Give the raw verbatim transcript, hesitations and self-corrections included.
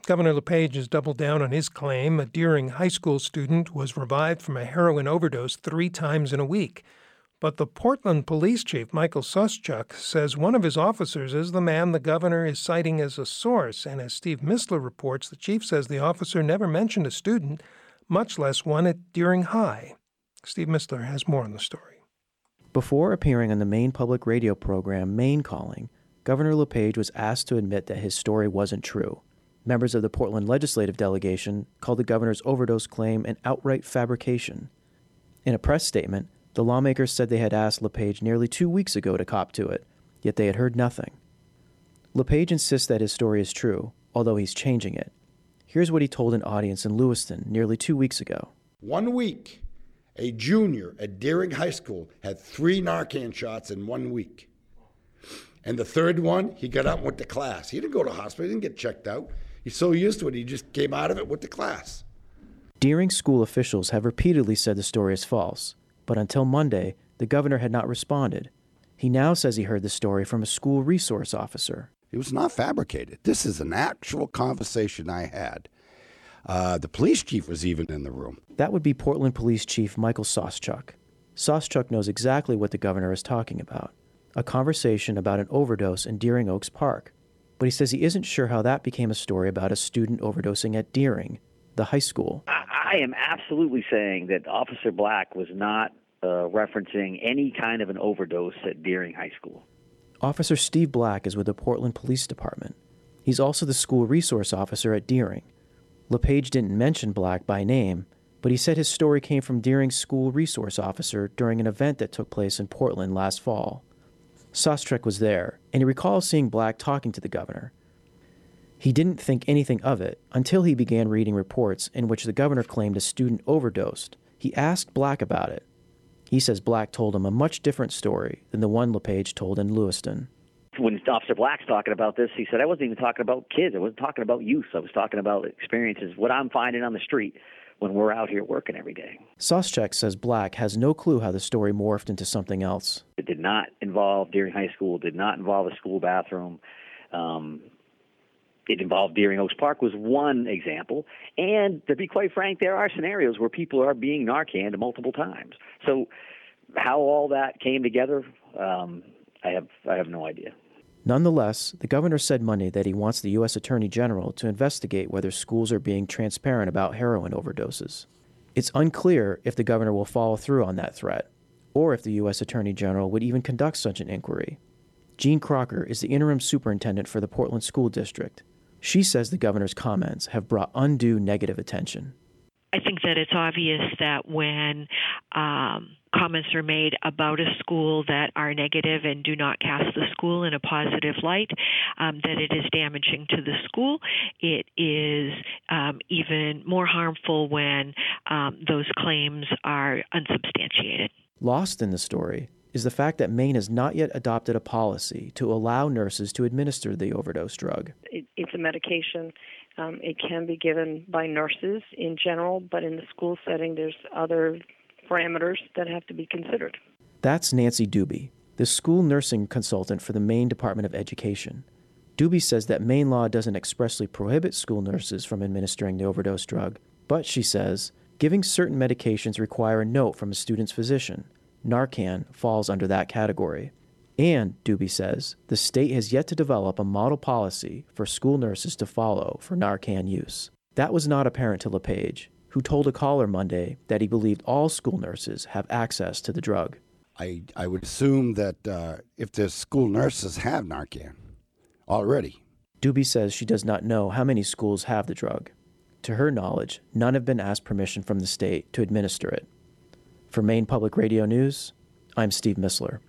Governor LePage has doubled down on his claim a Deering High School student was revived from a heroin overdose three times in a week. But the Portland Police Chief, Michael Suschuk, says one of his officers is the man the governor is citing as a source. And as Steve Missler reports, the chief says the officer never mentioned a student, much less one at Deering High. Steve Missler has more on the story. Before appearing on the Maine Public Radio program Maine Calling, Governor LePage was asked to admit that his story wasn't true. Members of the Portland legislative delegation called the governor's overdose claim an outright fabrication. In a press statement, the lawmakers said they had asked LePage nearly two weeks ago to cop to it, yet they had heard nothing. LePage insists that his story is true, although he's changing it. Here's what he told an audience in Lewiston nearly two weeks ago. One week, a junior at Deering High School had three Narcan shots in one week. And the third one, he got out and went to class. He didn't go to hospital, he didn't get checked out. He's so used to it, he just came out of it, went to class. Deering school officials have repeatedly said the story is false, but until Monday, the governor had not responded. He now says he heard the story from a school resource officer. It was not fabricated. This is an actual conversation I had. Uh, the police chief was even in the room. That would be Portland Police Chief Michael Suschuk. Suschuk knows exactly what the governor is talking about, a conversation about an overdose in Deering Oaks Park. But he says he isn't sure how that became a story about a student overdosing at Deering, the high school. I am absolutely saying that Officer Black was not uh, referencing any kind of an overdose at Deering High School. Officer Steve Black is with the Portland Police Department. He's also the school resource officer at Deering. LePage didn't mention Black by name, but he said his story came from Deering's school resource officer during an event that took place in Portland last fall. Suschuk was there, and he recalls seeing Black talking to the governor. He didn't think anything of it until he began reading reports in which the governor claimed a student overdosed. He asked Black about it. He says Black told him a much different story than the one LePage told in Lewiston. When Officer Black's talking about this, he said, I wasn't even talking about kids. I wasn't talking about youth. I was talking about experiences, what I'm finding on the street when we're out here working every day. Suschuk says Black has no clue how the story morphed into something else. It did not involve Deering High School, did not involve a school bathroom. Um, it involved Deering Oaks Park was one example. And to be quite frank, there are scenarios where people are being Narcaned multiple times. So how all that came together, um, I have I have no idea. Nonetheless, the governor said Monday that he wants the U S Attorney General to investigate whether schools are being transparent about heroin overdoses. It's unclear if the governor will follow through on that threat, or if the U S Attorney General would even conduct such an inquiry. Jean Crocker is the interim superintendent for the Portland School District. She says the governor's comments have brought undue negative attention. I think that it's obvious that when um, comments are made about a school that are negative and do not cast the school in a positive light, um, that it is damaging to the school. It is um, even more harmful when um, those claims are unsubstantiated. Lost in the story is the fact that Maine has not yet adopted a policy to allow nurses to administer the overdose drug. It, it's a medication. Um, it can be given by nurses in general, but in the school setting, there's other parameters that have to be considered. That's Nancy Doobie, the school nursing consultant for the Maine Department of Education. Doobie says that Maine law doesn't expressly prohibit school nurses from administering the overdose drug, but she says giving certain medications require a note from a student's physician. Narcan falls under that category. And, Doobie says, the state has yet to develop a model policy for school nurses to follow for Narcan use. That was not apparent to LePage, who told a caller Monday that he believed all school nurses have access to the drug. I, I would assume that uh, if the school nurses have Narcan already. Doobie says she does not know how many schools have the drug. To her knowledge, none have been asked permission from the state to administer it. For Maine Public Radio News, I'm Steve Missler.